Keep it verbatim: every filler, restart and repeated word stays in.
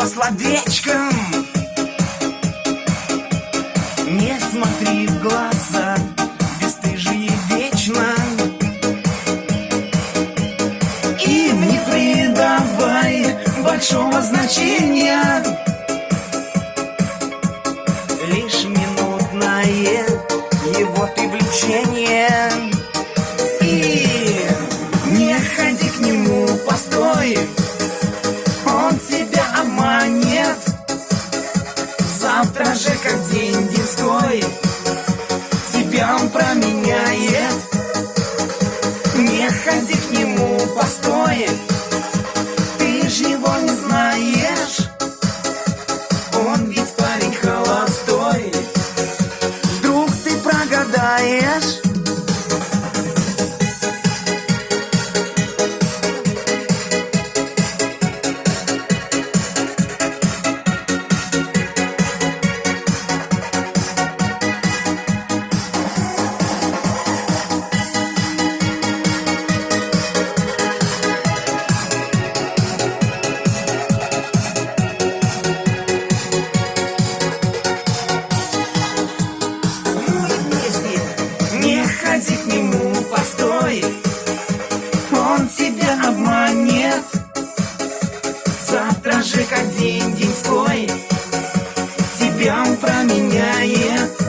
по словечкам. Не смотри в глаза, бесстыжие вечно, и не придавай большого значения. Лишь минутное его ты влечение. И не ходи к нему, постой, он тебя обманет. Завтра же, как день деньской, тебя он променяет. Не ходи к нему, постой, ты ж его не знаешь. Он ведь парень холостой, вдруг ты прогадаешь. Не ходи к нему, постой, он тебя обманет. Завтра же, как день деньской, тебя он променяет.